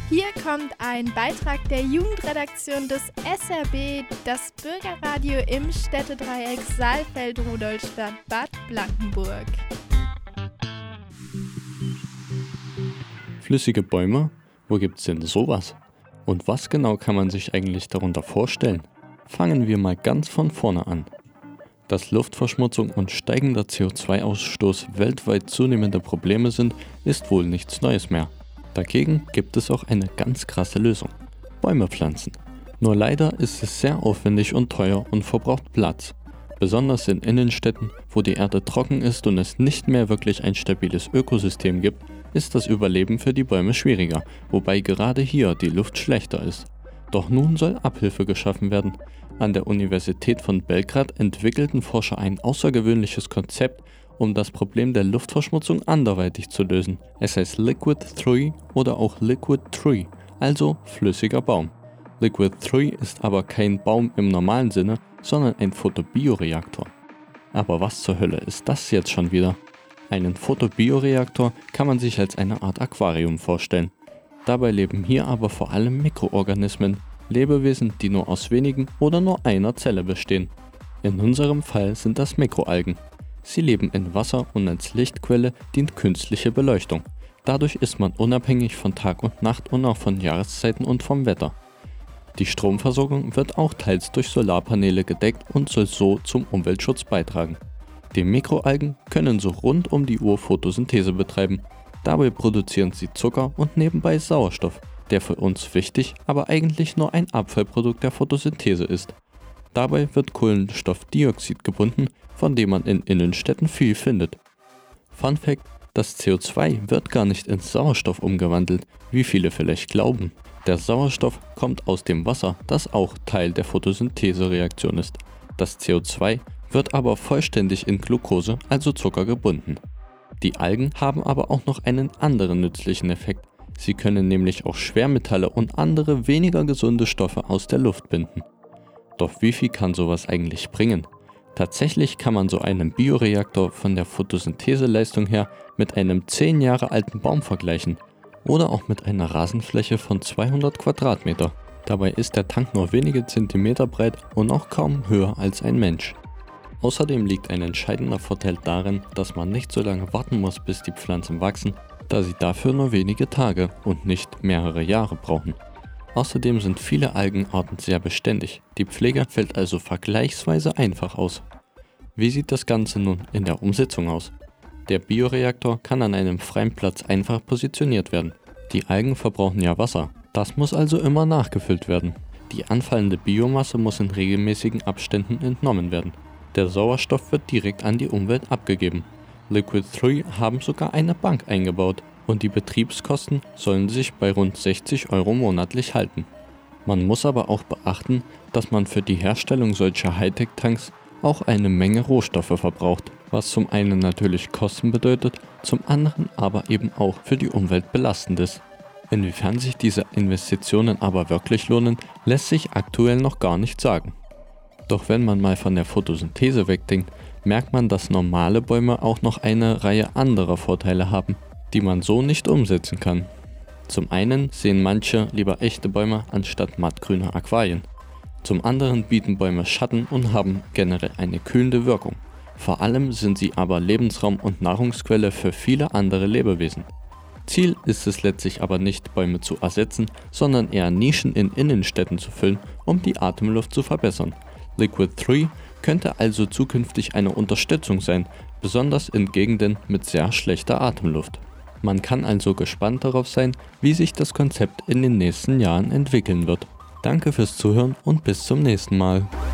Hier kommt ein Beitrag der Jugendredaktion des SRB, das Bürgerradio im Städtedreieck Saalfeld-Rudolstadt-Bad Blankenburg. Flüssige Bäume? Wo gibt's denn sowas? Und was genau kann man sich eigentlich darunter vorstellen? Fangen wir mal ganz von vorne an. Dass Luftverschmutzung und steigender CO2-Ausstoß weltweit zunehmende Probleme sind, ist wohl nichts Neues mehr. Dagegen gibt es auch eine ganz krasse Lösung: Bäume pflanzen. Nur leider ist es sehr aufwendig und teuer und verbraucht Platz. Besonders in Innenstädten, wo die Erde trocken ist und es nicht mehr wirklich ein stabiles Ökosystem gibt, ist das Überleben für die Bäume schwieriger, wobei gerade hier die Luft schlechter ist. Doch nun soll Abhilfe geschaffen werden. An der Universität von Belgrad entwickelten Forscher ein außergewöhnliches Konzept, um das Problem der Luftverschmutzung anderweitig zu lösen. Es heißt Liquid Tree oder auch Liquid Tree, also flüssiger Baum. Liquid Tree ist aber kein Baum im normalen Sinne, sondern ein Photobioreaktor. Aber was zur Hölle ist das jetzt schon wieder? Einen Photobioreaktor kann man sich als eine Art Aquarium vorstellen. Dabei leben hier aber vor allem Mikroorganismen, Lebewesen, die nur aus wenigen oder nur einer Zelle bestehen. In unserem Fall sind das Mikroalgen. Sie leben in Wasser und als Lichtquelle dient künstliche Beleuchtung. Dadurch ist man unabhängig von Tag und Nacht und auch von Jahreszeiten und vom Wetter. Die Stromversorgung wird auch teils durch Solarpaneele gedeckt und soll so zum Umweltschutz beitragen. Die Mikroalgen können so rund um die Uhr Photosynthese betreiben. Dabei produzieren sie Zucker und nebenbei Sauerstoff, der für uns wichtig, aber eigentlich nur ein Abfallprodukt der Photosynthese ist. Dabei wird Kohlenstoffdioxid gebunden, von dem man in Innenstädten viel findet. Fun Fact: Das CO2 wird gar nicht in Sauerstoff umgewandelt, wie viele vielleicht glauben. Der Sauerstoff kommt aus dem Wasser, das auch Teil der Photosynthesereaktion ist. Das CO2 wird aber vollständig in Glucose, also Zucker, gebunden. Die Algen haben aber auch noch einen anderen nützlichen Effekt. Sie können nämlich auch Schwermetalle und andere weniger gesunde Stoffe aus der Luft binden. Doch wie viel kann sowas eigentlich bringen? Tatsächlich kann man so einen Bioreaktor von der Photosyntheseleistung her mit einem 10 Jahre alten Baum vergleichen oder auch mit einer Rasenfläche von 200 Quadratmeter. Dabei ist der Tank nur wenige Zentimeter breit und auch kaum höher als ein Mensch. Außerdem liegt ein entscheidender Vorteil darin, dass man nicht so lange warten muss, bis die Pflanzen wachsen, da sie dafür nur wenige Tage und nicht mehrere Jahre brauchen. Außerdem sind viele Algenarten sehr beständig, die Pflege fällt also vergleichsweise einfach aus. Wie sieht das Ganze nun in der Umsetzung aus? Der Bioreaktor kann an einem freien Platz einfach positioniert werden. Die Algen verbrauchen ja Wasser, das muss also immer nachgefüllt werden. Die anfallende Biomasse muss in regelmäßigen Abständen entnommen werden. Der Sauerstoff wird direkt an die Umwelt abgegeben. Liquid Tree haben sogar eine Bank eingebaut und die Betriebskosten sollen sich bei rund 60 € monatlich halten. Man muss aber auch beachten, dass man für die Herstellung solcher Hightech-Tanks auch eine Menge Rohstoffe verbraucht, was zum einen natürlich Kosten bedeutet, zum anderen aber eben auch für die Umwelt belastend ist. Inwiefern sich diese Investitionen aber wirklich lohnen, lässt sich aktuell noch gar nicht sagen. Doch wenn man mal von der Photosynthese wegdenkt, merkt man, dass normale Bäume auch noch eine Reihe anderer Vorteile haben, die man so nicht umsetzen kann. Zum einen sehen manche lieber echte Bäume anstatt mattgrüne Aquarien. Zum anderen bieten Bäume Schatten und haben generell eine kühlende Wirkung. Vor allem sind sie aber Lebensraum und Nahrungsquelle für viele andere Lebewesen. Ziel ist es letztlich aber nicht, Bäume zu ersetzen, sondern eher Nischen in Innenstädten zu füllen, um die Atemluft zu verbessern. Liquid Tree könnte also zukünftig eine Unterstützung sein, besonders in Gegenden mit sehr schlechter Atemluft. Man kann also gespannt darauf sein, wie sich das Konzept in den nächsten Jahren entwickeln wird. Danke fürs Zuhören und bis zum nächsten Mal.